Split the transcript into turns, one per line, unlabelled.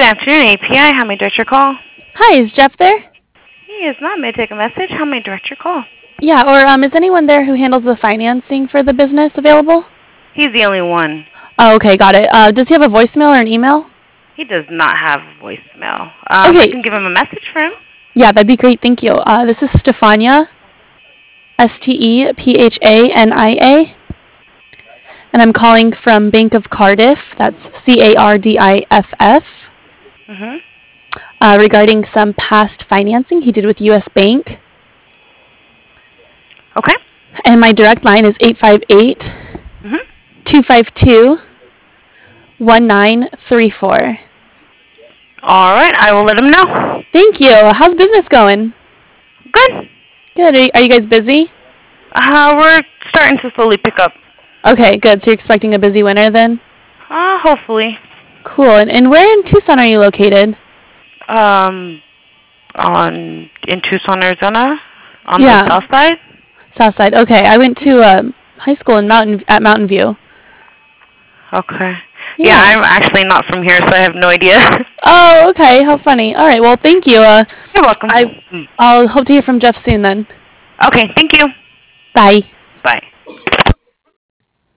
afternoon, API. How may I direct your call?
Hi, is Jeff there?
He is not. May I take a message? How may I direct your call?
Yeah, or is anyone there who handles the financing for the business available?
He's the only one.
Oh, okay, got it. Does he have a voicemail or an email?
He does not have voicemail. I
Okay.
can give him a message for him.
Yeah, that'd be great. Thank you. This is Stefania, Stephania, and I'm calling from Bank of Cardiff. That's Cardiff.
Mm-hmm.
Regarding some past financing he did with U.S. Bank.
Okay.
And my direct line is 858 252 1934.
All right. I will let him know.
Thank you. How's business going?
Good.
Good. Are you guys busy?
We're starting to slowly pick up.
Okay, good. So you're expecting a busy winter then?
Hopefully.
Cool. And where in Tucson are you located?
In Tucson, Arizona, on the south side.
South side. Okay. I went to high school in Mountain View.
Okay. Yeah, I'm actually not from here, so I have no idea.
Oh, okay. How funny. All right. Well, thank you.
You're welcome.
I'll hope to hear from Jeff soon then.
Okay. Thank you.
Bye.
Bye.